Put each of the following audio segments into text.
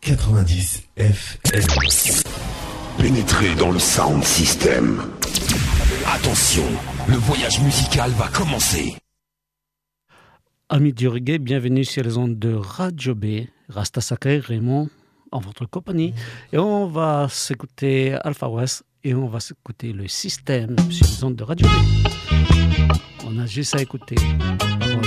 90 FM. Pénétrez dans le sound system. Attention, le voyage musical va commencer. Amis du reggae, bienvenue sur les ondes de Radio B. Rasta Sacré, Raymond, en votre compagnie. Et on va s'écouter Alpha West et on va s'écouter le système sur les ondes de Radio B. On a juste à écouter. Voilà.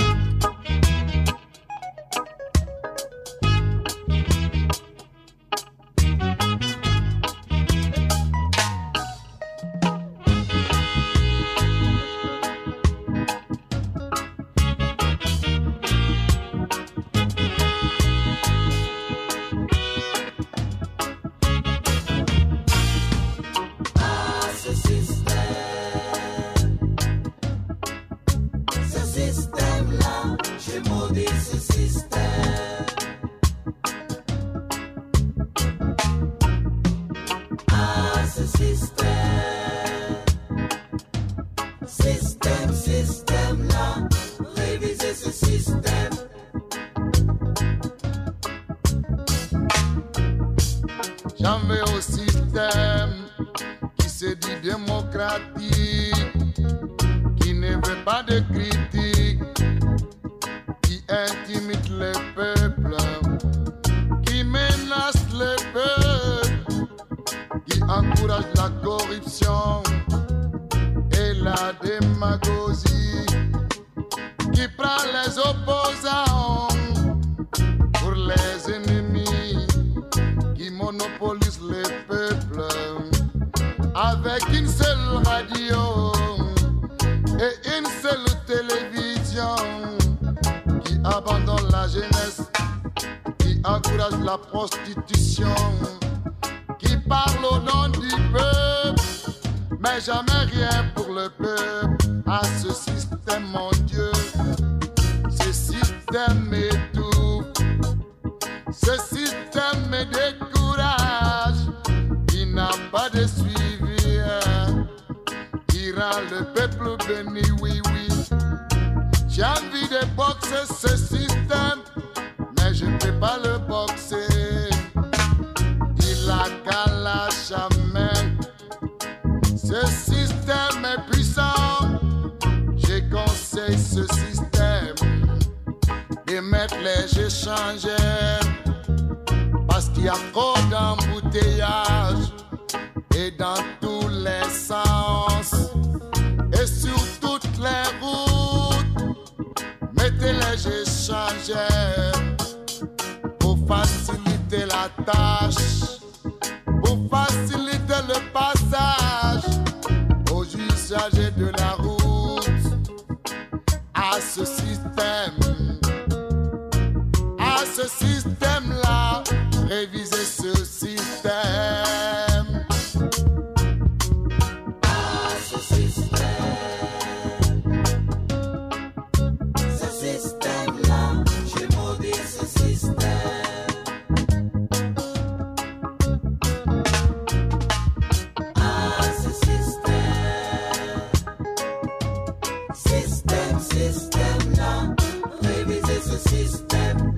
J'en vais au système qui se dit démocratique, qui ne veut pas de critique, qui intimide le peuple, qui menace le peuple, qui encourage la corruption et la démagogie, qui prend les opposants pour les ennemis, qui monopolise le peuple avec une seule radio et une seule télévision, qui abandonne la jeunesse, qui encourage la prostitution, qui parle au nom du peuple, mais jamais rien pour le peuple. À ce système, mon Dieu, ce système étouffe, ce système me décourage, il n'a pas de suivi, qui rend le peuple béni, oui, oui. J'ai envie de boxer ce système, mais je ne peux pas le boxer. Il a qu'à la main. Ce système est puissant, je conseille ce système de mettre les échangeurs, parce qu'il y a trop d'embouteillages et dans tous les sens et sur toutes les routes. Mettez les échangeurs pour faciliter la tâche, pour faciliter le passage aux usagers de la route. À ce système-là, révisez ce système. À ce système-là, j'ai maudit ce système. À ce système-là, révisez ce système.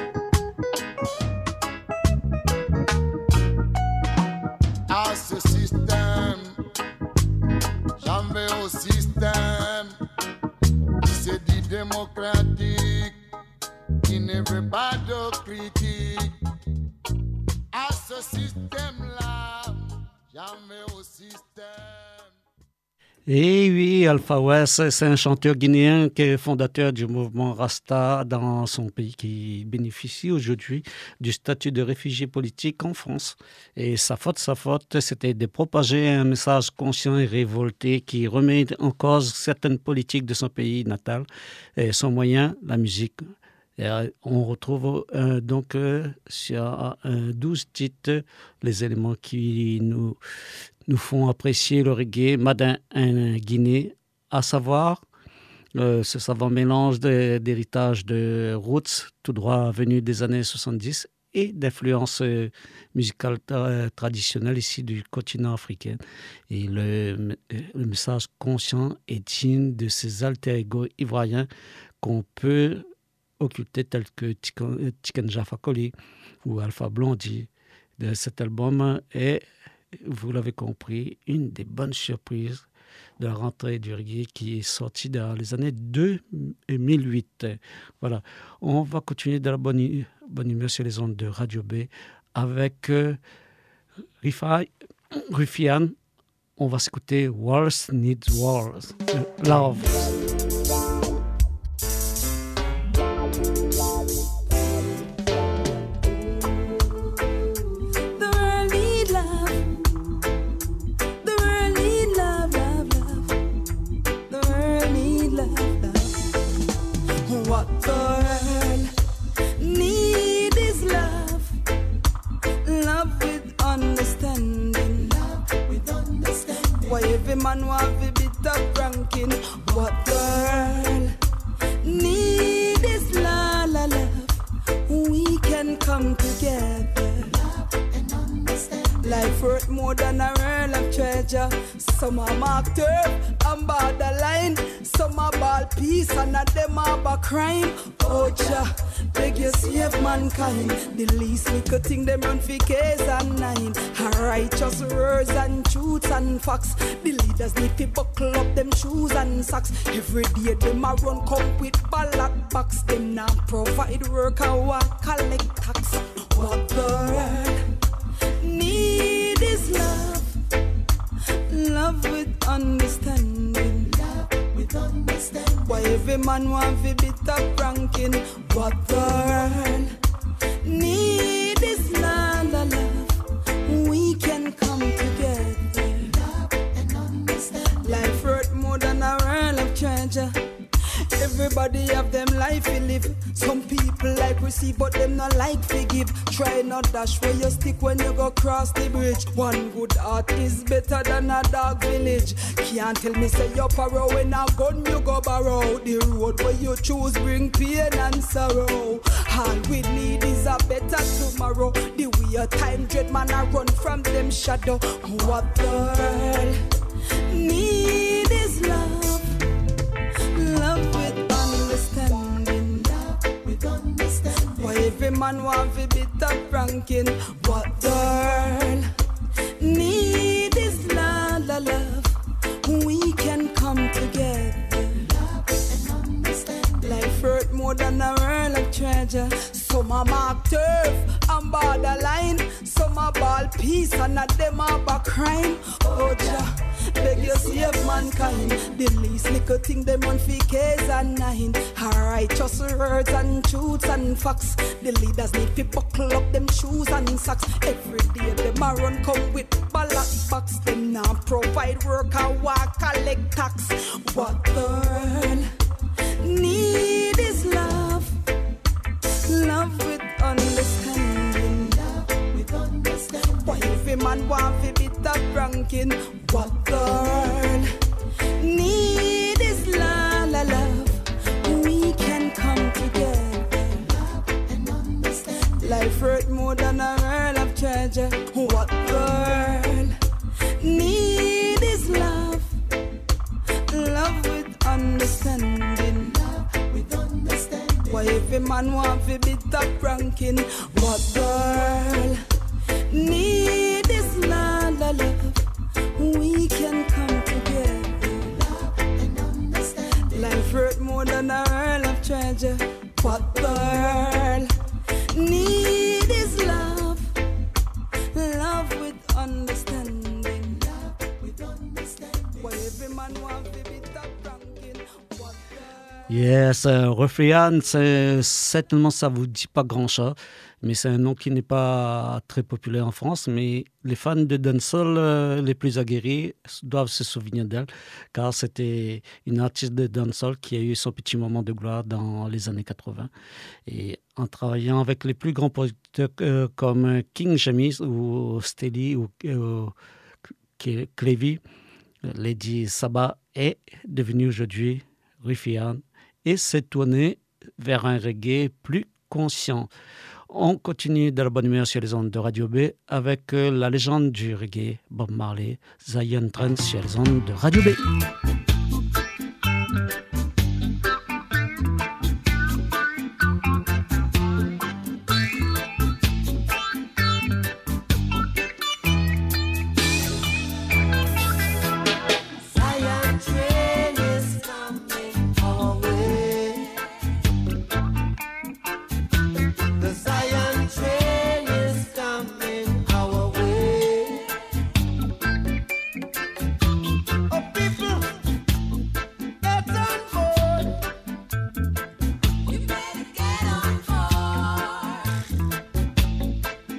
À ce système, j'en vais au système qui se dit démocratique, qui ne veut pas de critique. À ce système-là, j'en vais au système. Et oui, Alpha West, c'est un chanteur guinéen qui est fondateur du mouvement Rasta dans son pays, qui bénéficie aujourd'hui du statut de réfugié politique en France. Et sa faute, c'était de propager un message conscient et révolté qui remet en cause certaines politiques de son pays natal et son moyen, la musique. Et on retrouve donc sur 12 titres les éléments qui nous font apprécier le reggae Madin en Guinée, à savoir ce savant mélange d'héritage de roots, tout droit venu des années 70, et d'influences musicales traditionnelles ici du continent africain. Et le message conscient est digne de ces alter ego ivoiriens qu'on peut occultés tels que Tiken Jah Fakoly ou Alpha Blondy. De cet album est, vous l'avez compris, une des bonnes surprises de la rentrée du reggae qui est sortie dans les années 2008. Voilà, on va continuer dans la bonne humeur sur les ondes de Radio B avec Ruffian. On va s'écouter Wars Needs Wars, Love. Every man want a bit of ranking. What the world need is love. We can come together. Love and understand. Life worth more than a world of treasure. Some are marked turf and borderline. Some are ball peace and a them are back crime. Oh Jah, beg you save mankind. The least little thing them run for case and nine. Righteous words and truths and facts. The leaders need to buckle up them shoes and socks. Every day them a run come with ballot box. Them now provide work and what collect tax. What the world need is love. Love with understanding. Love with understanding. Why every man want a bit of ranking. What the world need is love. We can come together. Love and understand. Life worth more than a world of treasure. Everybody have them life to live. Some people like receive, but them not like to give. Try not dash where you stick when you go cross the bridge. One good heart is better than a dog village. Can't tell me say you're paro when a gun you go borrow. The road where you choose bring pain and sorrow. All we need is a better tomorrow. The way a time dread man a run from them shadow. What the world need is love. Love with understanding. Love with understanding. Why every man want a bit of ranking. What the world need is love. We can come together. Love and understanding. Life worth more than a world of treasure. Some are marked turf and borderline. Some are ball peace and a them are back crime. Oh Jah, beg you save mankind. The least little thing them run for case and nine. Righteous words and truths and facts. The leaders need to buckle up them shoes and socks. Every day them a run come with ballot box. Them now provide work and walk collect tax. What the world need is love. Love with understanding. Love with understanding. Why every man want a bit of ranking. What the world need is love. We can come together. Love and understand. Life worth more than a world of treasure. What the world need is love. Love with understanding. Love with understanding. Why every man want a bit of ranking. What the world need is love. We can come together. Love and understand. Life worth more than a world of treasure. What the world need is love. Love with understanding. Love with understanding. Why every man want a bit of ranking. What the... Yes, Ruffian, certainement ça vous dit pas grand-chose, mais c'est un nom qui n'est pas très populaire en France, mais les fans de dancehall les plus aguerris doivent se souvenir d'elle, car c'était une artiste de dancehall qui a eu son petit moment de gloire dans les années 80. Et en travaillant avec les plus grands producteurs comme King James ou Steady ou Clevie, Lady Saba est devenue aujourd'hui Ruffian et s'est tournée vers un reggae plus conscient. On continue dans la bonne humeur sur les ondes de Radio B avec la légende du reggae, Bob Marley, Zion Trent sur les ondes de Radio B.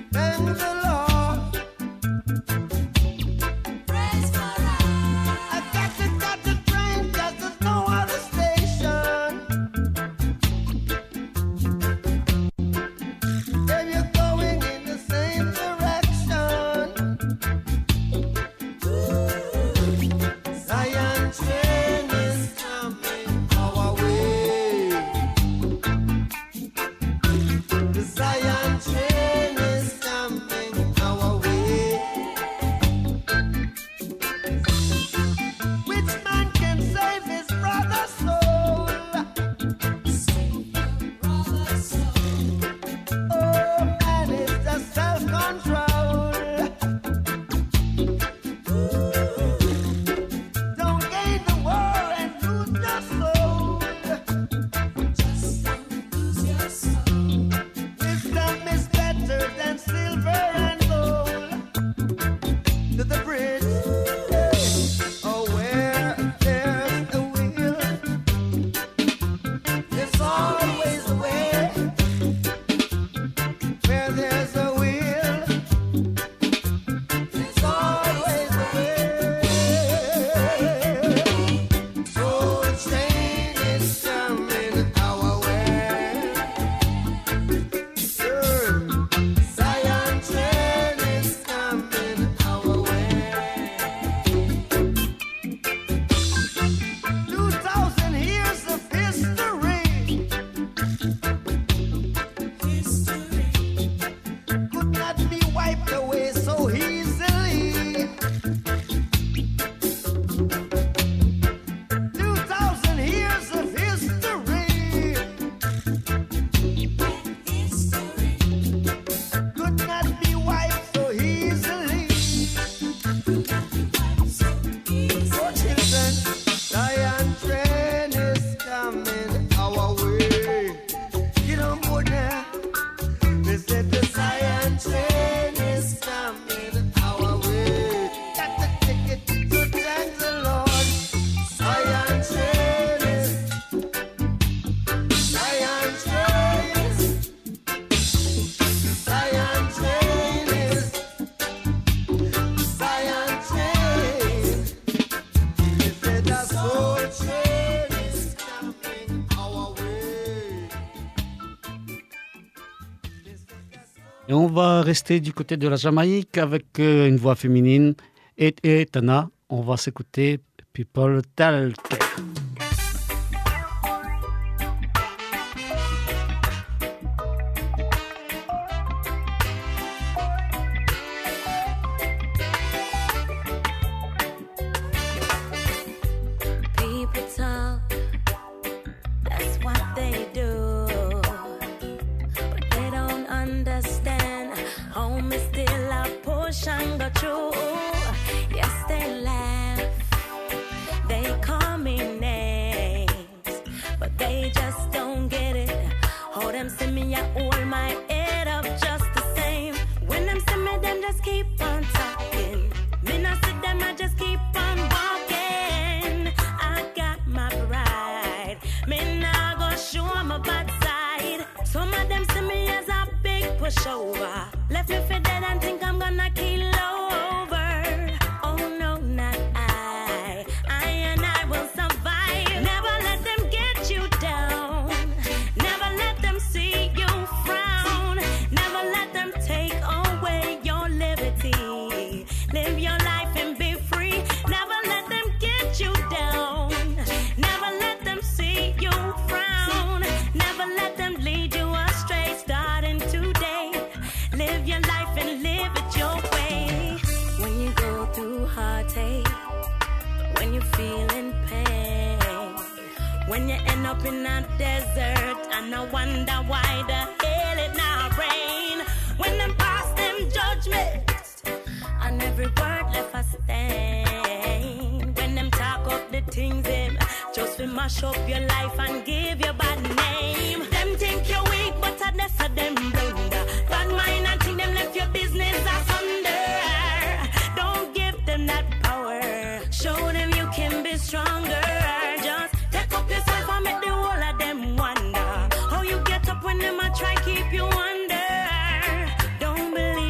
Thank the Lord. Praise for us. I got the train 'cause there's no other station. If you're going in the same direction, Zion train is coming our way. The Zion train is coming our way. Which man can save his brother's soul? Oh, man, it's just self-control. Don't gain the war and lose your soul. Wisdom is better than silver and gold. To the bridge. Oh, where there's a will, there's always a way. Where there's a will, there's always a way. Soul train is coming our way. Zion train is coming our way. 2,000 years of history could not be wiped away so easily. 2,000 years of history could not be wiped so easily. Oh, children, Zion train is coming our way. Get on board now. They said the Zion train is coming our way. Got the ticket to thank the Lord. Zion train is, Zion train is, Zion train is, Zion train. They said the soul train is coming our way. Et on va rester du côté de la Jamaïque avec une voix féminine, et Tana. On va s'écouter People Talk. People talk, that's what they do. But they don't understand. Home is still a push and go through. Yes, they laugh, they call me names, but they just don't get it. How them see me, I hold my head up just the same. When them see me, them just keep on talking. Me not see them, I just keep on walking. I got my pride, me nah go show my bad side. Some of them see me as a big pushover. Left me for dead and think I'm gonna kill over. Oh no, not I and I will survive. Never let them get you down. Never let them see you frown. Never let them take away your liberty. Live your life and be free. Never let them get you down. Never let them see you frown. Never let them lead you astray. Starting today, live your life and live it your way. When you go through heartache, when you're feeling pain, when you end up in a desert and I wonder why the hell it not rain. When them pass them judgments and every word left a stain. When them talk up the things them just to mash up your life and give you bad name. Them think you're weak but I that's a them blunder. Bad mind and think them left your business asunder. Don't give them that power. Show them you can be stronger. Just take up yourself and make the whole of them wonder how you get up when them a try keep you under. Don't believe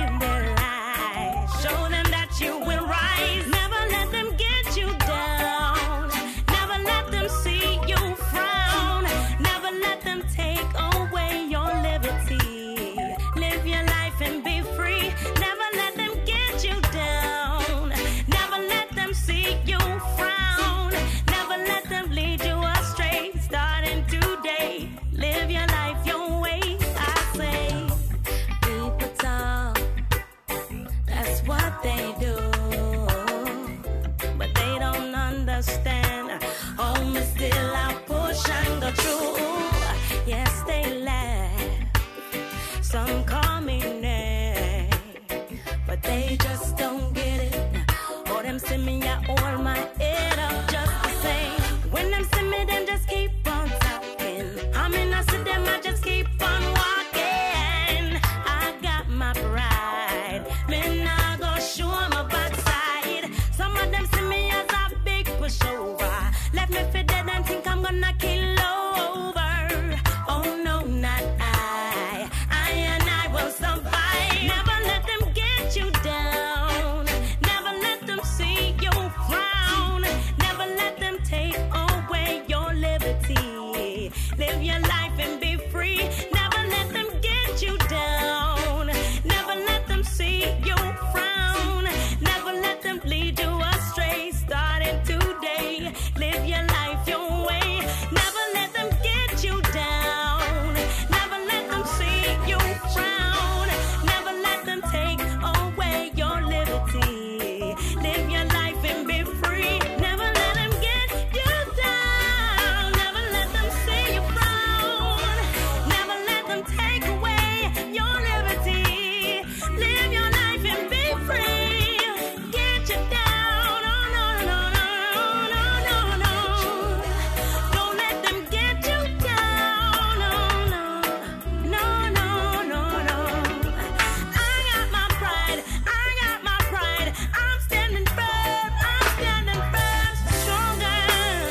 they just don't get it. Or them see me, I hold my head up just the same. When them see me, them just keep on talking. I mean, I see them, I just keep on walking. I got my pride, me nah go show my backside. Some of them see me as a big pushover. Left me for dead and think I'm gonna kill over. Oh no, not I and I will survive. Never let them get you down. Never let them see you frown. Never let them take away your liberty. Live your life and be free. Never let them get you down. Never let them see you frown. Never let them lead you astray. Starting today, live your life your way. Never let them get you down. Never let them see you frown. Never let them take away your liberty. Live your life and be free. Never let them get you down. Never let them see you frown. Never let them take away your liberty. Live your life and be free. Get you down. Oh no, no, no, no, no, no. Don't let them get you down. Oh no, no, no, no, no. I got my pride. I got my pride. I'm standing firm. I'm standing firm. Stronger.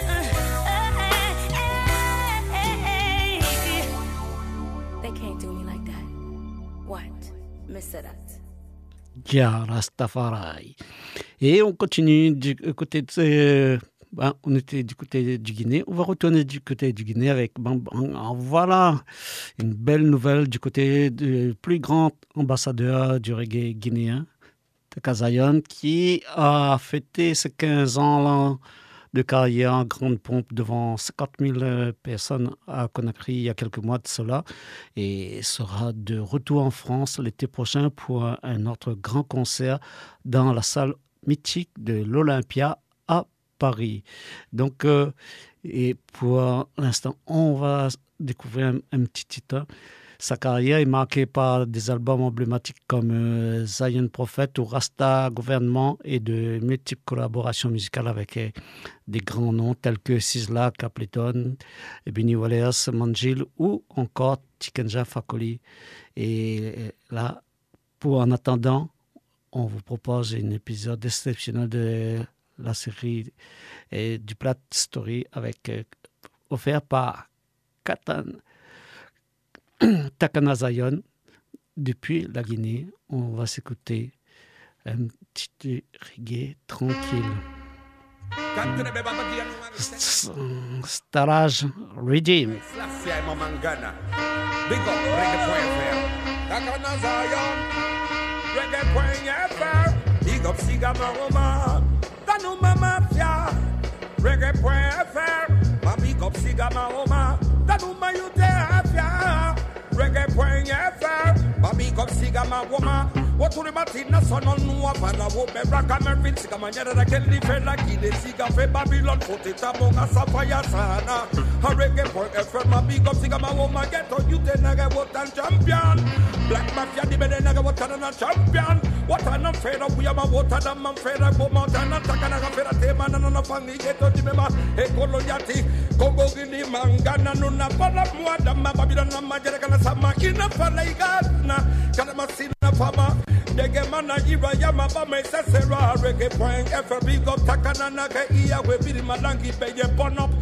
They can't do me like that. What? Miss that. Ja, Rastafari. Et on continue du côté de... on était du côté du Guinée. On va retourner du côté du Guinée avec... voilà, une belle nouvelle du côté du plus grand ambassadeur du reggae guinéen, Taka Zion, qui a fêté ses 15 ans là, de carrière en grande pompe devant 50 000 personnes à Conakry il y a quelques mois de cela et sera de retour en France l'été prochain pour un autre grand concert dans la salle mythique de l'Olympia à Paris. Donc, et pour l'instant, on va découvrir un petit titre. Sa carrière est marquée par des albums emblématiques comme Zion Prophet ou Rasta Gouvernement et de multiples collaborations musicales avec des grands noms tels que Sizzla, Capleton, Benny Wallace, Manjil ou encore Tikenja Fakoli. Et là, en attendant, on vous propose un épisode exceptionnel de la série du Plat Story offert par Takana Zion depuis la Guinée. On va s'écouter un petit reggae tranquille. Starage Redeem. Big up Takana Zion, reggae point big up Siga Maroma, Tanuma Mafia, reggae.fr, ma big up Siga Maroma, Tanuma Yutefia, reggae.fr, ma big up Siga Maroma, what to the Martina son on Nuapana, Woberaka Mervin, Siga Manera, the Kelly Fella, Kide, Siga Fe Babylon, Poteta Bonga Sapaya Sana, a reggae.fr, ma big up Siga Maroma, get on you, Tenaga, what and champion, Black Mafia, the Bedenaga, what and champion. What an unfair of we are water than man fair of mountain attack and a fair tema and a family get on the mema, a coloniati, Congo Guinea, Mangana, Nuna, Pala, Dama, Babylon, Majaka, Sama, in a Falagana, Kalamasina Fama, Degemana, Iba Yama, Bame, Sasera, Reggae Point, FB, Go Takanaka, Ia, we be Malangi, Bay, Bon up,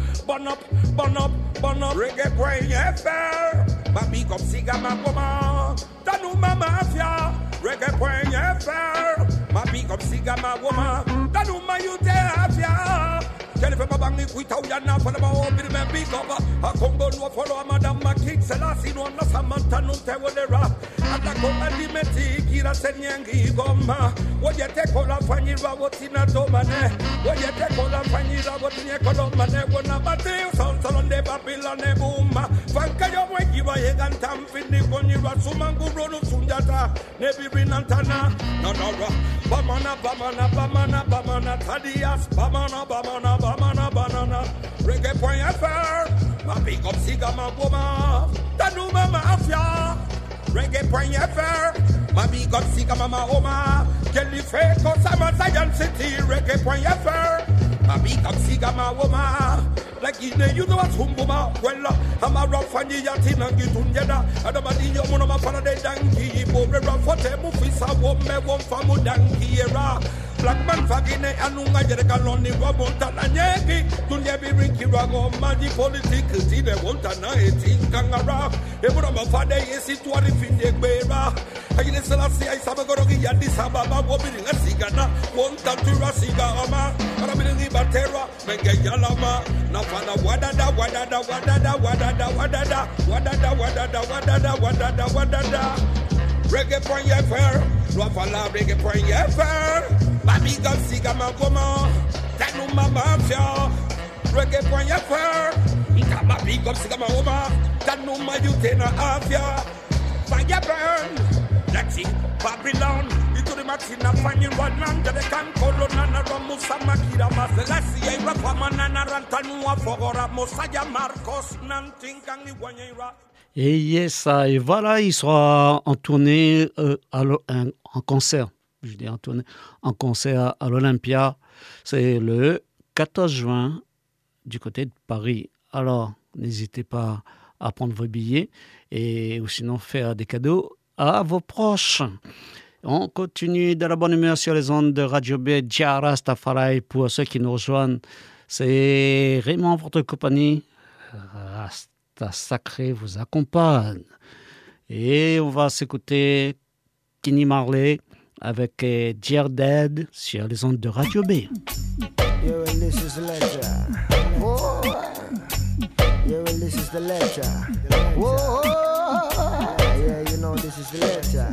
Reggae Point, FR, Babi, Go Sigama, Goma, Tanuma Mafia. Reggae.fr, ma big up Sigama woman, Tanuma Yutefia. Jennifer Bangi Quita Yana for the Mobile Big Up, a Congo no follow Madame Makik Selassie no Samantha no Tewodera, and the Comadimeti, Kira Senyangi Goma, what you take all of Fanny Rabotina Domane, what you take all of Fanny Rabotina Colomane, when a Mateo Sound on the Babylon Booma, Fankayo Wakiba Hegan Tam Fini Bonira Sumanguro Sunjata, Nebi Rinantana, no, Bamana, Tadias, Bamana, Banana, Reggae.fr, my big up Sigama Goma, Tanuma Mafia, Reggae.fr, my big up Sigama Oma, Kelly Fake, Sama Zion City, Reggae.fr. A big up Sigama Woma. Like in the universe, Humbuma, well, I'm a rough and yatin and Gitunjada, and a Madino Monoma Faraday Danki, Bore Rafote, Mufisa, Wome, Womfamu Danki era. Black man Fagine, Anunga Jerekaloni, Wabonta, Nanyaki, Tunyabi Riki Rago, Madi Politics, Zine Wontana, Etin Kangara, Eburama Fade, Esituari Finde Bera. I Selassie, I Sabagorogi, Yadis Ababa, Wobbing a Sigana, Wonta Turasiga, Arabini Batera, Mengayalama, Nafana Wadada, Wadada, Wadada, Wadada, Wadada, Wadada, Wadada, Wadada, Wadada, Wadada, Reggae.fr, Rafala Reggae.fr, Babiga Sigama Goma, Tanuma Mafia, Reggae.fr, Ikama Big up Sigama Goma, Tanuma Utena Afia, Fire Burn. That's it, Babylon. Into the Martina, finding one land that they can call on Ramusa Makira Maselasi, Rafamanana Rantanua, Fogora, Mosaya Marcos, Nantingang, Wanyera. Et yes, et voilà, il sera en tournée, en concert. Je dis en tournée, en concert à l'Olympia. C'est le 14 juin du côté de Paris. Alors, n'hésitez pas à prendre vos billets et ou sinon faire des cadeaux à vos proches. On continue de la bonne humeur sur les ondes de Radio B, Jah Rastafari. Pour ceux qui nous rejoignent, c'est Raymond, votre compagnie. Rasta Sacré vous accompagne. Et on va s'écouter Kenny Marley avec Dear Dad sur les ondes de Radio B. Yo, and this is the letter. Whoa. Yo, and this is the letter. Whoa. Yeah, you know this is the letter.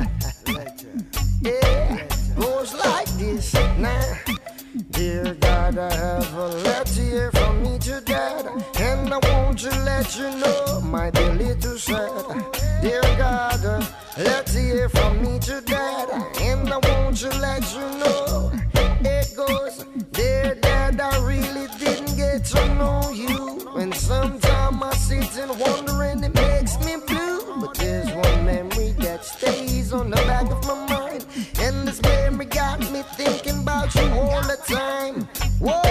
Yeah, goes like this now. Dear God, I have a letter here from me to Dad, and I want to let you know my dear little sad. Dear God, a letter here from me to Dad, and I want to let you know. It goes, dear Dad, I really didn't get to know you, and sometimes I sit and wonder and it makes me blue. But there's one memory that stays on the back of my mind, and this memory got me thinking about you all the time. Whoa,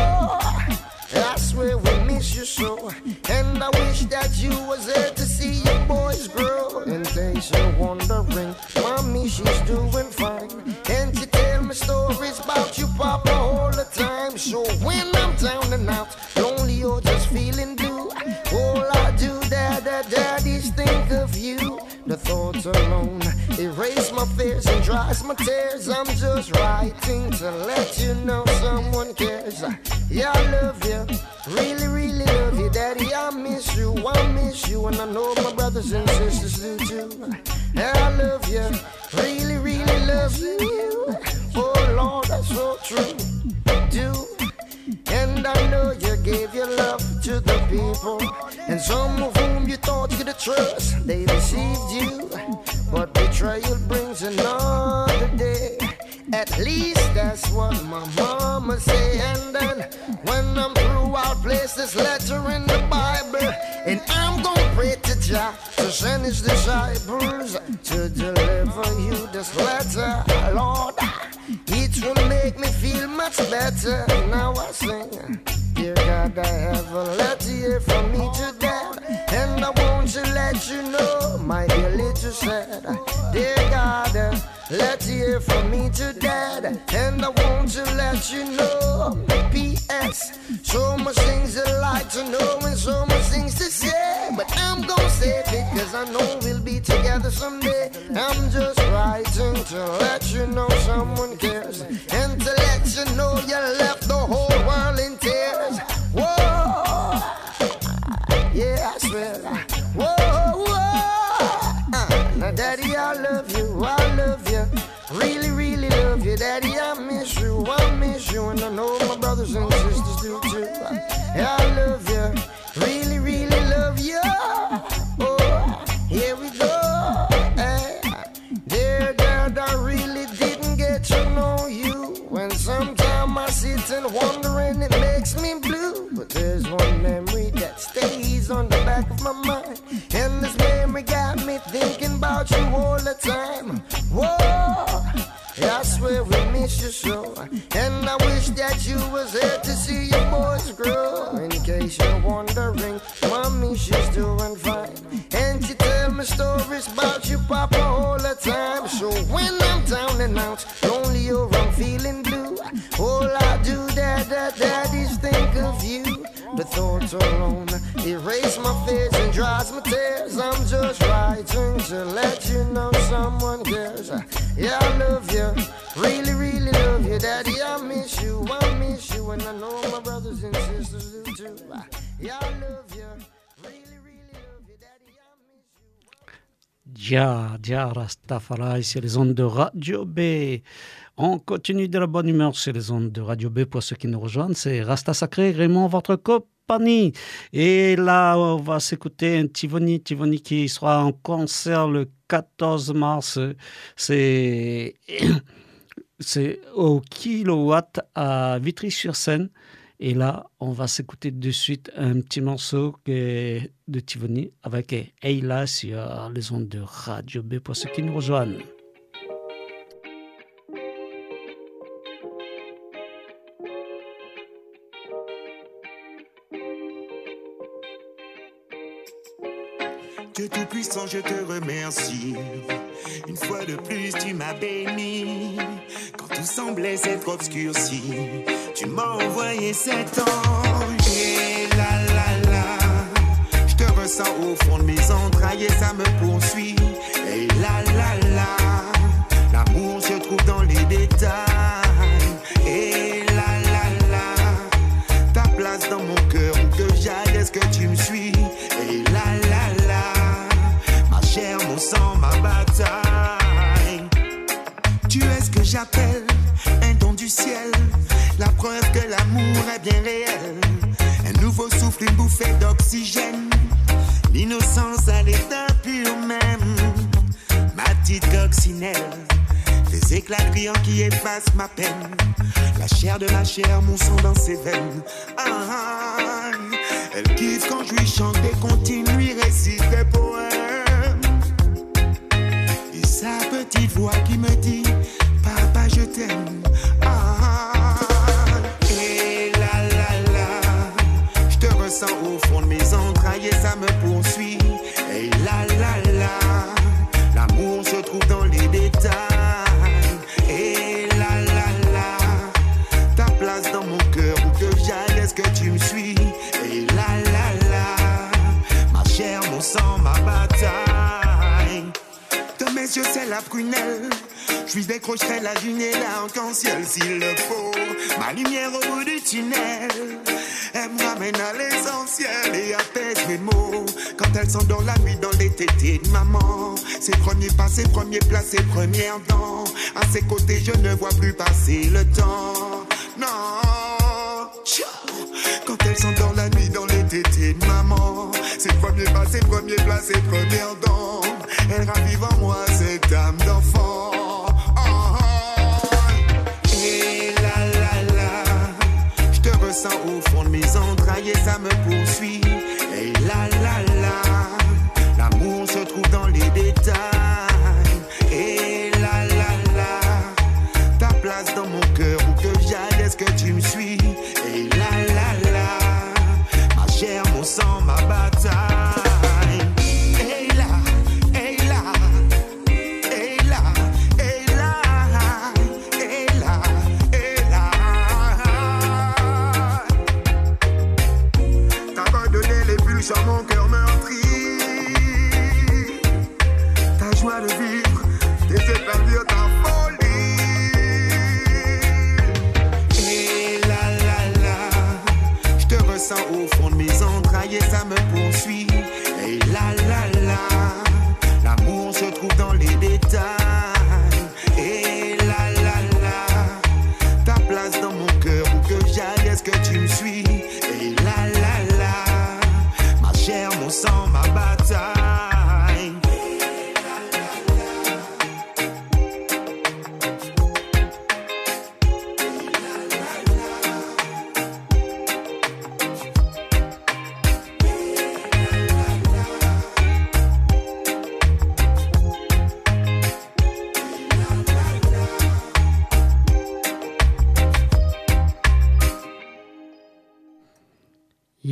I swear we miss you so, and I wish that you was there to see your boys grow. In case you're wondering, mommy, she's doing fine, and she tell me stories about you, papa, all the time. So when I'm down and out, lonely or just feeling blue, all I do, dad, is think of you. The thoughts alone erase my fears and dries my tears. I'm just writing to let you know someone cares. Yeah, I love you, really, really love you, Daddy. I miss you, and I know my brothers and sisters do too. Yeah, I love you, really, really love you. Oh Lord, that's so true. Do. And I know you gave your love to the people, and some of whom you thought you could trust, they deceived you. But betrayal brings another day. At least that's what my mama say. And then when I'm through, I'll place this letter in the Bible, and I'm gonna pray to Jah to send his disciples to deliver you this letter. Lord, it will make me feel much better. Now I sing, dear God, I have a letter here from me to Dad, and I want to let you know my dear little sad. Dear God, letter here from me to Dad, and I want to let you know. P.S. So much things I'd like to know and so much things to say, but I'm gonna say it because I know we'll be together someday. I'm just writing to let you know someone cares, and to let you know you left the whole world in tears. Whoa, yeah, I swear. Whoa, whoa. Now, Daddy, I love you, really, really love you, Daddy. I miss you, and I know my brothers and sisters do too. Yeah, I love you, really, really love you. Oh, here we go. Hey, dear Dad, I really didn't get to know you, and sometimes I sit and wonder and it makes me blue. But there's one memory that stays on the back of my mind, and this memory got me thinking about you all the time. Whoa, yeah, I swear we miss you so. And I wish that you was there to see your boys grow. In case you're wondering, mommy, she's doing fine. And she tell me stories about you, papa, all the time. So when I'm down and out, lonely or I'm feeling blue, all I do that is think of you. The thoughts alone erase my fears and dries my tears. I'm just writing to let you know someone cares. Yeah, I love you, really, really love you, Daddy. I miss you, and I know my brothers and sisters do too. Yeah, I love you, really, really love you, Daddy. I miss you. Dia Rastafari sur les ondes de Radio B. On continue de la bonne humeur sur les ondes de Radio B pour ceux qui nous rejoignent. C'est Rasta Sacré, Raymond, votre compagnie. Et là, on va s'écouter un Tivoni qui sera en concert le 14 mars. C'est au Kilowatt à Vitry-sur-Seine. Et là, on va s'écouter de suite un petit morceau de Tivoni avec Eila sur les ondes de Radio B pour ceux qui nous rejoignent. Dieu Tout-Puissant, je te remercie. Une fois de plus, tu m'as béni. Quand tout semblait s'être obscurci, tu m'as envoyé cet ange. Et là, je te ressens au fond de mes entrailles et ça me poursuit. Et là, l'amour se trouve dans les détails. Et là, ta place dans mon cœur, où que j'aille, est-ce que tu me suis? Et là, ma chair, mon sang, ma bataille. Tu es ce que j'appelle un don du ciel, la preuve que l'amour est bien réel. Un nouveau souffle, une bouffée d'oxygène, l'innocence à l'état pur même. Ma petite coccinelle, des éclats brillants qui effacent ma peine. La chair de ma chair, mon sang dans ses veines. Elle kiffe quand je lui chante des comptines, lui récite des poèmes. Et sa petite voix qui me dit, papa je t'aime. Et là, je te ressens au fond de mes entrailles et ça me poursuit. Et là, l'amour se trouve dans les détails. Et là, ta place dans mon cœur, où que j'aille, est-ce que tu me suis? Et là, ma chair, mon sang, ma bataille. De mes yeux, c'est la prunelle. Je lui décrocherai la lunette, la arc-en-ciel s'il le faut. Ma lumière au bout du tunnel, elle me ramène à l'essentiel et apaise mes mots. Quand elle s'endort la nuit dans les tétés de maman, ses premiers pas, ses premiers plats, ses premières dents. À ses côtés, je ne vois plus passer le temps. Non. Quand elle s'endort la nuit dans les tétés de maman, ses premiers pas, ses premiers plats, ses premières dents. Elle ravive en moi cette âme d'enfant. Et là, je te ressens au fond de mes entrailles et ça me poursuit. Et là, l'amour se trouve dans les détails. Et là, ta place dans mon cœur, où que j'aille, est-ce que tu me suis? Et là, ma chair, mon sang, ma bataille. Et là,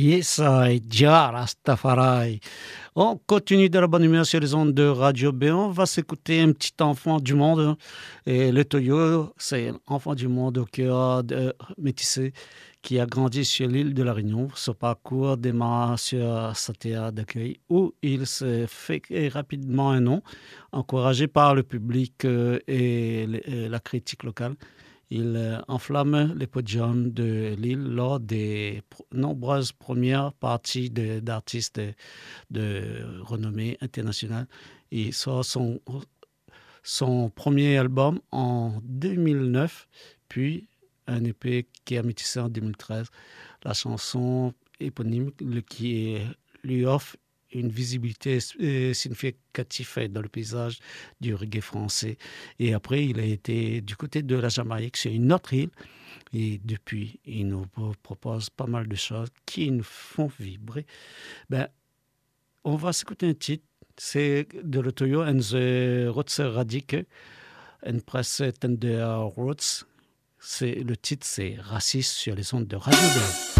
Yes, Jah Rastafari. On continue de la bonne humeur sur les ondes de Radio B. On va s'écouter un petit enfant du monde. Et le Toyo, c'est l'enfant du monde au cœur de métissé qui a grandi sur l'île de la Réunion. Ce parcours démarre sur sa terre d'accueil où il s'est fait rapidement un nom, encouragé par le public et la critique locale. Il enflamme les podiums de l'île lors des nombreuses premières parties d'artistes de renommée internationale. Il sort son premier album en 2009, puis un EP qui a métissé en 2013. La chanson éponyme qui lui offre une visibilité significative dans le paysage du reggae français. Et après, il a été du côté de la Jamaïque, sur une autre île. Et depuis, il nous propose pas mal de choses qui nous font vibrer. On va s'écouter un titre. C'est de l'Otoyo and the Roots Radique, and Press Tender Roots. Le titre, c'est Raciste sur les ondes de Radio B.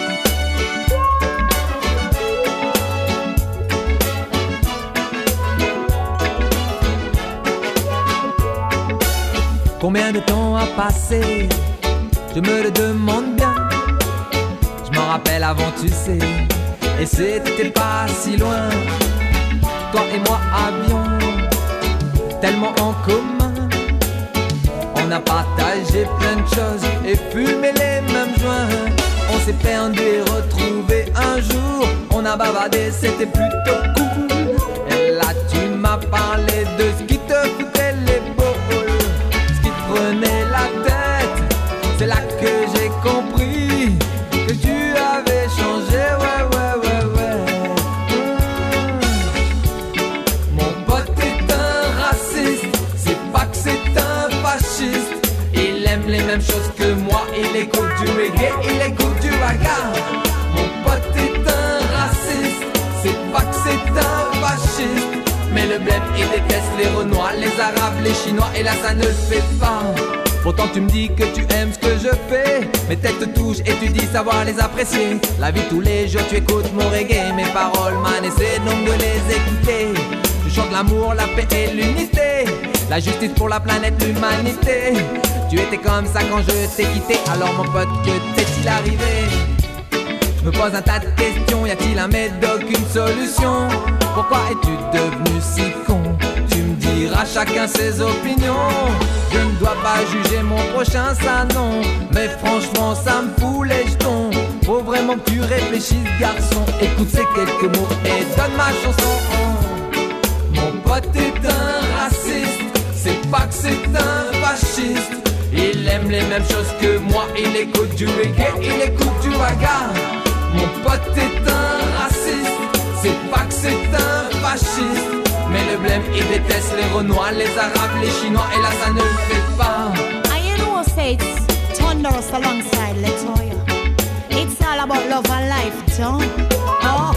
Combien de temps a passé? Je me le demande bien. Je m'en rappelle avant, tu sais, et c'était pas si loin. Toi et moi avions tellement en commun. On a partagé plein de choses et fumé les mêmes joints. On s'est perdu et retrouvé un jour. On a bavardé, c'était plutôt cool. Et là tu m'as parlé de ce qui te foutait les boules, ce qui te prenait la tête. C'est là que j'ai compris que tu avais changé, ouais. Mon pote est un raciste, c'est pas que c'est un fasciste. Il aime les mêmes choses que moi, il écoute du reggae, il écoute du ragga. Mon pote est un raciste, c'est pas que c'est un fasciste. Mais le bled, il déteste les Renois, les Arabes, les Chinois, et là ça ne le fait pas. Pourtant tu me dis que tu aimes ce que je fais. Mes têtes te touchent et tu dis savoir les apprécier. La vie tous les jours tu écoutes mon reggae. Mes paroles man, essaie donc de les écouter. Tu chantes l'amour, la paix et l'unité, la justice pour la planète, l'humanité. Tu étais comme ça quand je t'ai quitté. Alors mon pote, que t'est-il arrivé? Je me pose un tas de questions. Y a-t-il un médoc, une solution? Pourquoi es-tu devenu si con? Tu me diras, chacun ses opinions. Je ne dois pas juger mon prochain, ça non. Mais franchement ça me fout les jetons. Faut vraiment que tu réfléchisses garçon. Écoute ces quelques mots et donne ma chanson. Mon pote est un raciste, c'est pas que c'est un fasciste. Il aime les mêmes choses que moi, il écoute du reggae, il écoute du ragga. Mon pote est un raciste, c'est pas que c'est un fasciste. Mais le blême, il déteste les Renois, les Arabes, les Chinois, et là ça ne le fait pas. And you know say it's Thunderous alongside Latoya. It's all about love and life, too. Oh,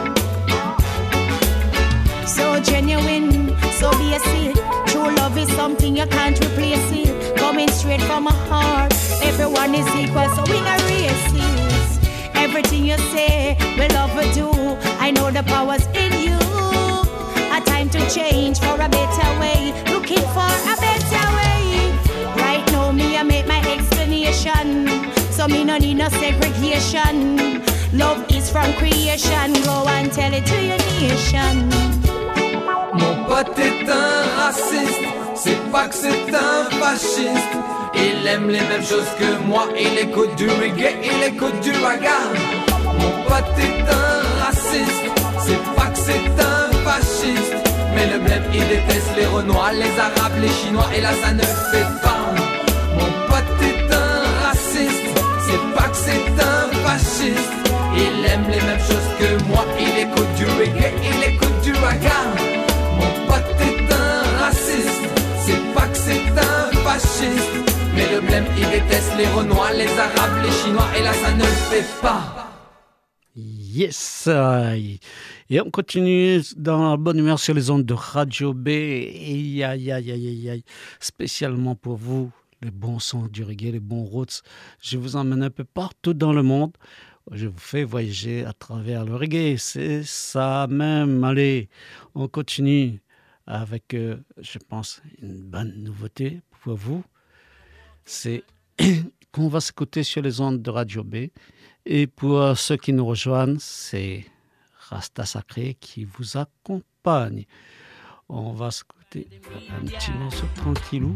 so genuine, so basic. True love is something you can't replace it. Coming straight from my heart. Everyone is equal, so we no races. Everything you say, we love to do. I know the power's in you. A time to change for a better way. Looking for a better way. Right now, me, I make my explanation. So me no need no segregation. Love is from creation. Go and tell it to your nation. Mon pote est un raciste, c'est pas que c'est un fasciste. Il aime les mêmes choses que moi, il écoute du reggae, il écoute du ragga. Mon pote est un raciste, c'est pas que c'est un fasciste. Mais le blême, il déteste les Renois, les Arabes, les Chinois, et là ça ne le fait pas. Mon pote est un raciste, c'est pas que c'est un fasciste. Il aime les mêmes choses que moi, il écoute du reggae, il écoute du ragga. Mon pote est un raciste, c'est pas que c'est un fasciste. Mais le blême, il déteste les Renois, les Arabes, les Chinois, et là ça ne le fait pas. Yes, et on continue dans la bonne humeur sur les ondes de Radio B. Et spécialement pour vous, les bons sons du reggae, les bons roots. Je vous emmène un peu partout dans le monde Je vous fais voyager à travers le reggae. C'est ça même. Allez, on continue avec, je pense, une bonne nouveauté pour vous. C'est qu'on va s'écouter sur les ondes de Radio B. Et pour ceux qui nous rejoignent, c'est Rasta Sacré qui vous accompagne. On va s'écouter un petit morceau tranquillou.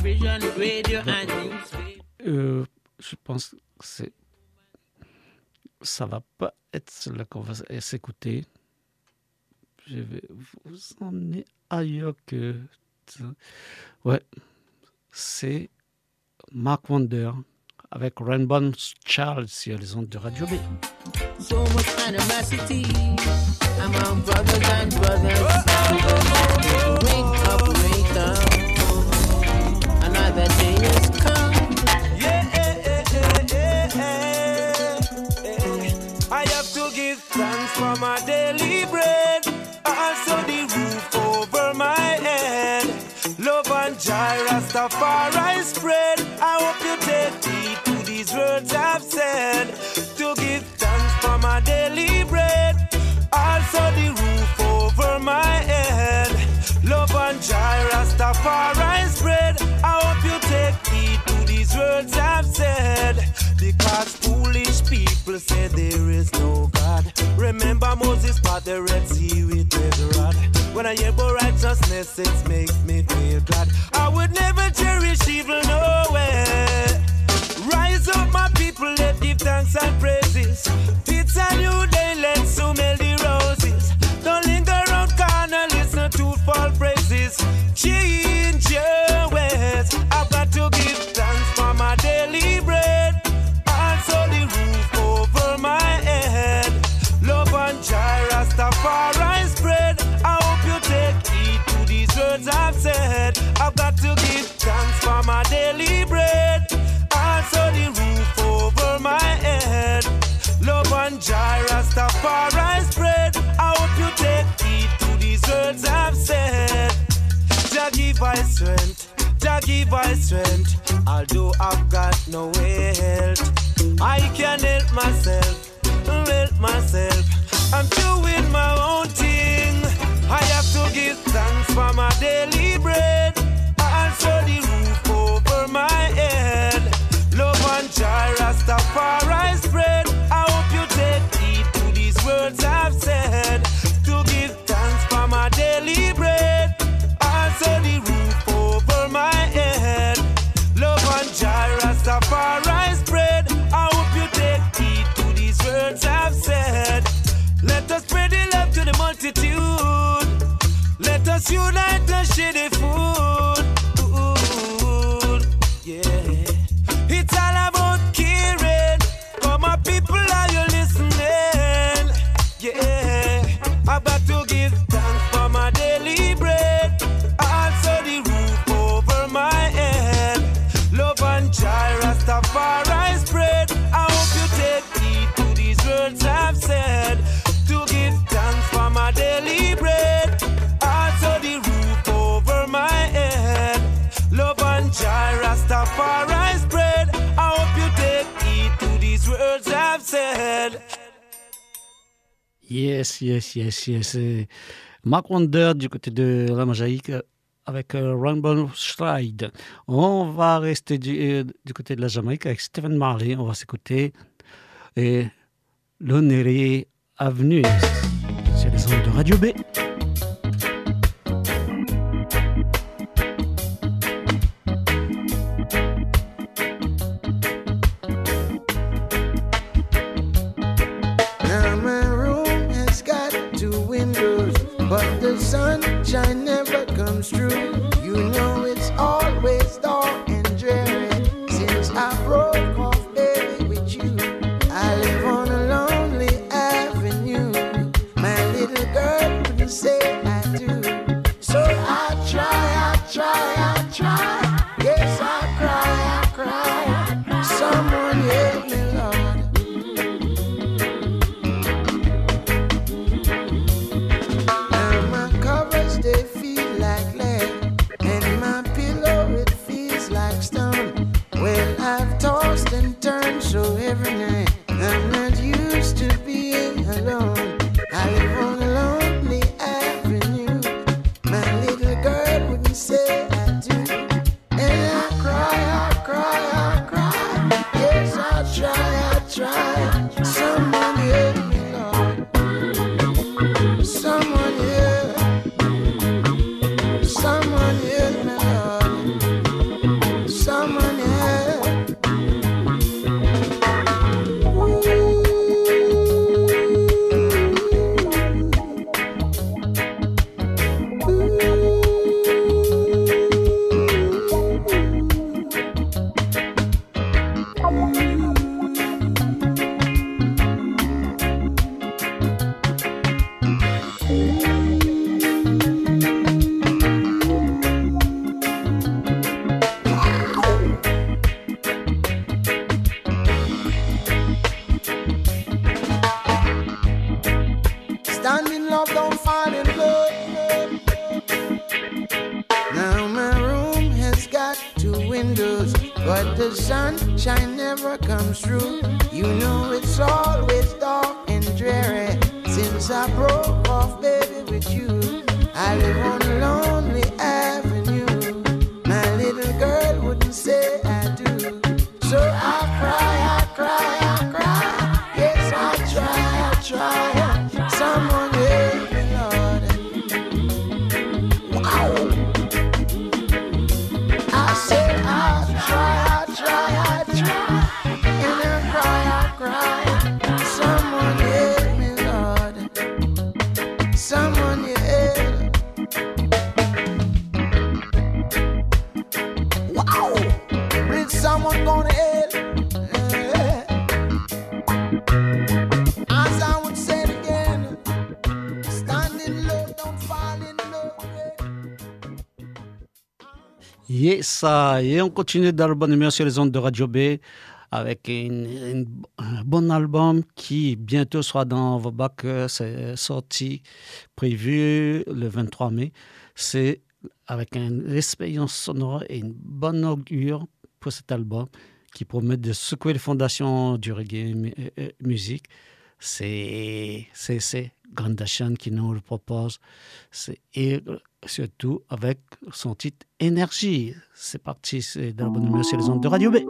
Je pense que ça va pas être celle qu'on va s'écouter. Je vais vous emmener ailleurs que... Ouais, c'est Mark Wonder avec Rainbow Child sur les ondes de Radio B. So much animosity among brothers and brothers. Wake up, another day has come. I have to give thanks for my daily bread, also the roof over my head. Love and joy, Rastafari spread. I hope you take heed to these words I've said. To give thanks for my daily bread, also the roof over my head. Love and joy, Rastafari spread. I hope you take heed to these words I've said. Because foolish people say there is no God. Remember Moses part the Red Sea with his rod. When I hear about righteousness, it makes me feel glad. I would never cherish evil nowhere. Rise up, my people, let give thanks and praises. It's a new day, let's smell the roses. Don't linger around corner, listen to false praises. Change your ways. I've got to give thanks for my daily bread. Also the roof over my head. Love and joy, Rastafari spread. I hope you take heed to these words I've said. I've got to give thanks for my daily bread. Also the roof over my head. Love and joy, Rastafari spread. I hope you take heed to these words I've said. Jah give I strength, Jah give I strength. Although I've got no health, I can help myself. I'm doing my own thing. I have to give thanks for my daily bread. Also the roof over my head. Love and joy, Rastafari spread. I hope you take heed to these words I've said. To give thanks for my daily bread. Also the roof over my head. Love and joy, Rastafari spread. I hope you take heed to these words I've said. Let us spread the love to the multitude. Let us unite and share the food. Yeah. It's all about caring. Come on, people, are you listening? Yeah. I've got to give thanks for my daily bread. Also the roof over my head. Love and joy, Rastafari spread. I hope you take heed to these words I've said. To give thanks for my daily bread. Also the roof over my head. Love and joy, Rastafari spread. I hope you take heed to these words I've said. Yes. Et Mark Wonder du côté de la Jamaïque avec Rainbow Stride. On va rester du côté de la Jamaïque avec Stephen Marley. On va s'écouter l'Honoré Avenue sur les ondes de Radio B. But the sunshine never comes through. You know it's always dark and dreary. Since I broke off, baby, with you, I live on a lonely avenue. My little girl wouldn't say I do. So I try. Yes, I cry. Someone help me, Lord. They feel like lead. windows, but the sunshine never comes through. You know it's always dark and dreary. Since I broke off, baby, with you, I live on a lonely avenue. My little girl wouldn't say I do. So I cry. Yes, I try. Someone help me, Lord. Wow. I say I try. And I cry. Someone help me, Lord. Someone help. Wow. Is someone gonna help? As I would say it again, stand in love, don't fall in love. Yes, ça. Et on continue dans le bon humeur sur les ondes de Radio B avec un bon album qui bientôt sera dans vos bacs. C'est sorti, prévu le 23 mai. C'est avec une expérience sonore et une bonne augure pour cet album qui promet de secouer les fondations du reggae musique. C'est Grandashan qui nous le propose. Et surtout avec son titre Énergie. C'est parti, c'est dans le bon humeur sur les ondes de Radio B.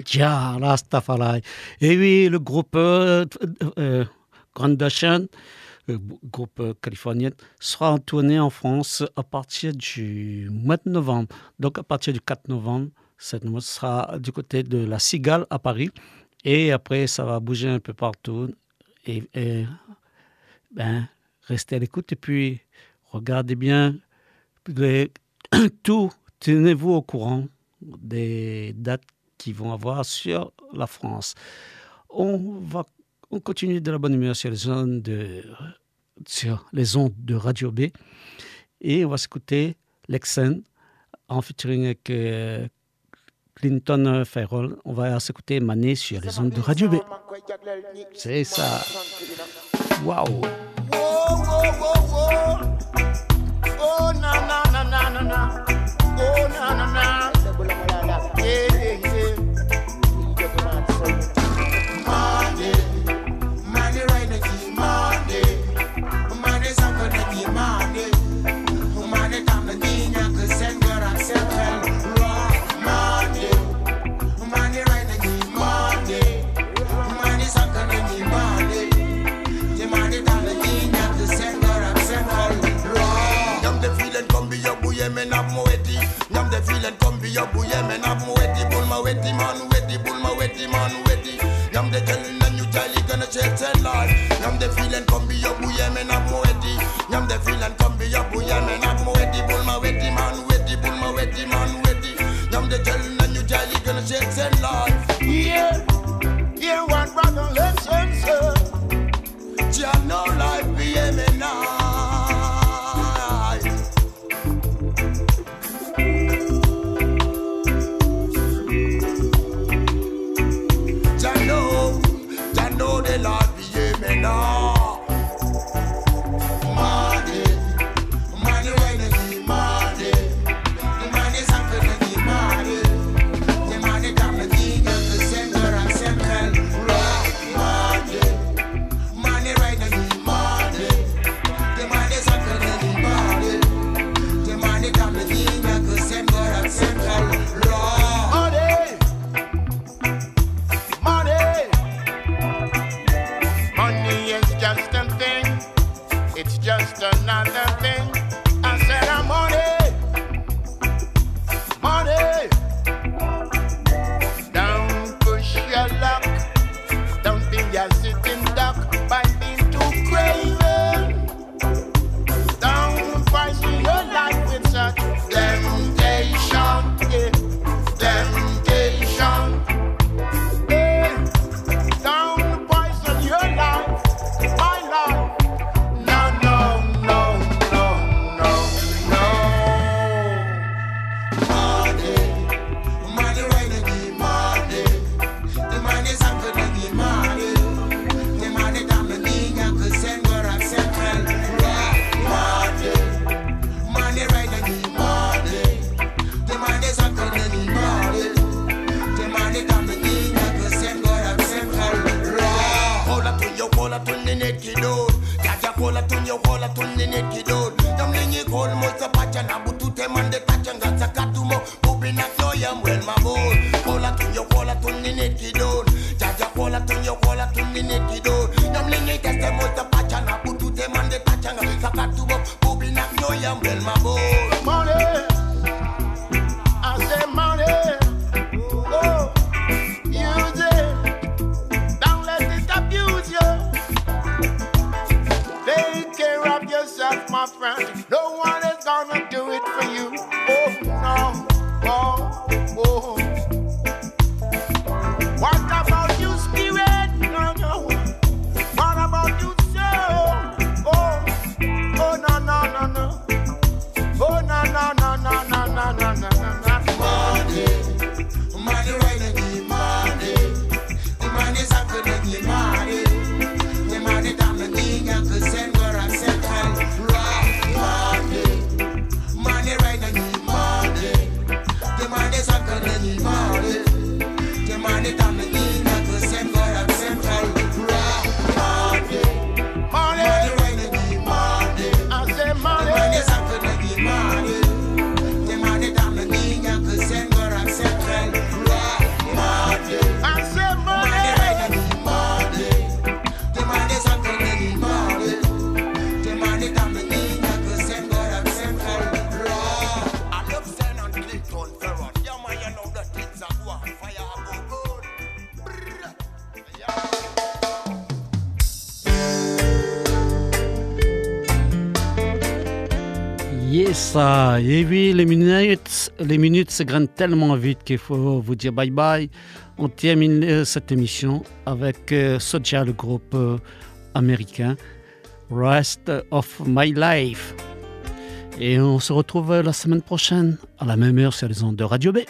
Jah Rastafari. Et oui, le groupe Grand Ocean, groupe californien, sera en tournée en France à partir du mois de novembre. Donc à partir du 4 novembre, cette nuit sera du côté de la Cigale à Paris. Et après, ça va bouger un peu partout. Et restez à l'écoute et puis regardez bien tout. Tenez-vous au courant des dates qu'ils vont avoir sur la France. On continue de la bonne humeur sur les ondes de Radio B. Et on va s'écouter Lexen en featuring avec Clinton Farrell. On va s'écouter Mané sur les ondes de Radio B. C'est ça. Waouh. Oh, na, na, na, na, na, na. Oh, na, na, na. Yeah, yeah, yeah. Money, money right now, money. Money is not gonna be money. Money down the Guinea, cause send your accent raw. Money, money right now, money. Money is not gonna be money. The money down the Guinea, cause send your accent raw. Yam the feeling come be your boy, men have more wetty. Yam the feeling come be your boy, men have more wetty. Bull my wetty man, wetty, bull my wetty man, wetty. Yam the telling and you tell you gonna change their life. Yam the feeling come be your boy, men have more wetty. Yam the feeling come be your boy, men have more wetty. Bull my wetty man, wetty, bull my wetty man, wetty. Yam the telling and you tell you gonna change their life. Yeah, yeah, one brother, listen, sir. Jah no life be me now. The Lord be me now. Money, money when they need money. The money is not gonna be money. The money down the king and the center and central. Money, money when they need money. The money is not gonna be money. The money down the king and the center and central. It's just another thing. I said I'm money, money. Don't push your luck. Don't be a sitting duck by being too crazy. Don't poison your life with such temptation, yeah, temptation. Hey, don't poison your life, my life. Kola tunni neki dod. Yam lingi kol moita pacha na butute mande tachanga sakatumo. Ubina toyam well mabod. Kola tunni neki dod. Jaja kola tunni neki dod. Yam lingi keste moita pacha na butute mande tachanga sakatumo. Ubina toyam well mabod. Money, I say money. Oh, use it. Don't let it abuse you. Take care of yourself, my friend. No one is gonna do it for you. Oh no. ça. Et oui, les minutes se grainent tellement vite qu'il faut vous dire bye bye. On termine cette émission avec Soulja, le groupe américain, Rest of My Life. Et on se retrouve la semaine prochaine à la même heure sur les ondes de Radio B.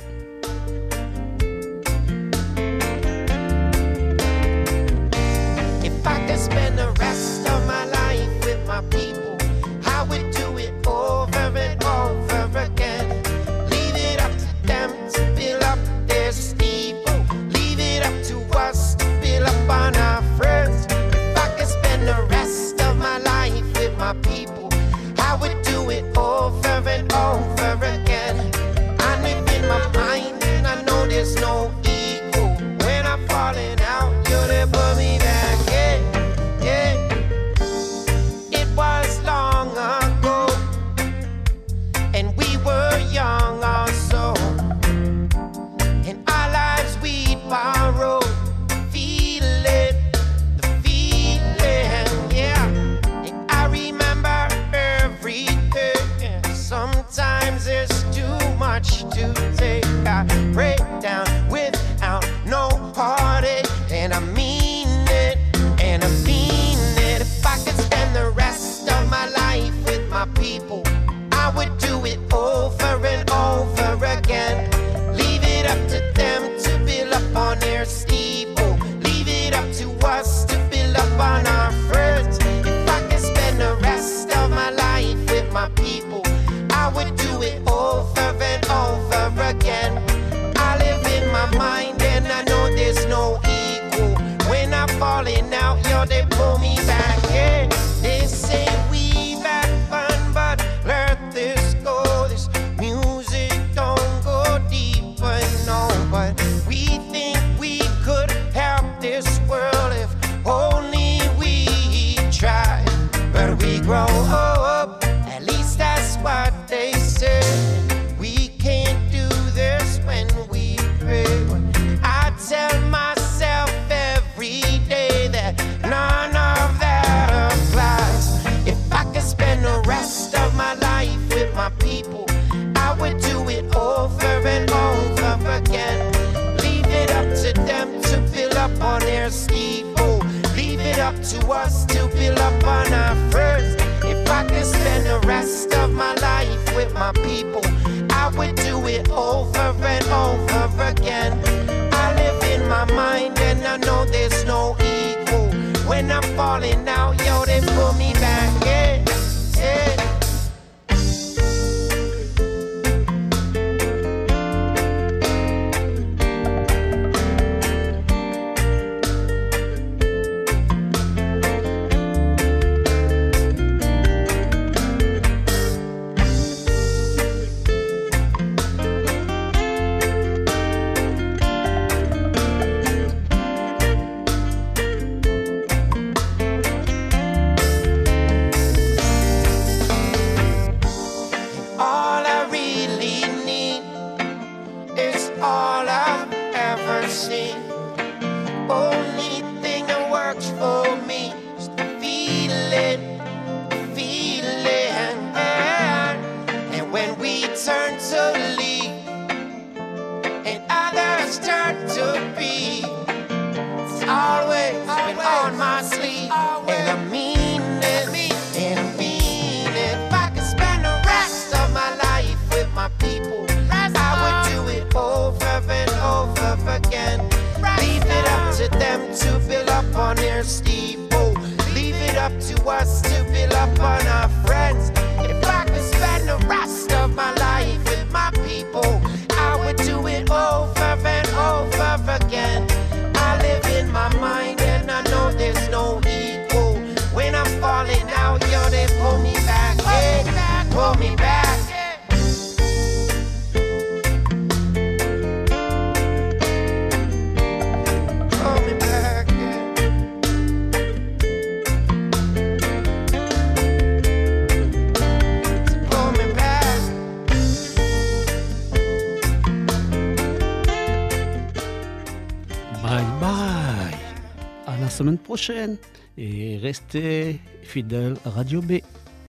Semaine prochaine et restez fidèles à Radio B.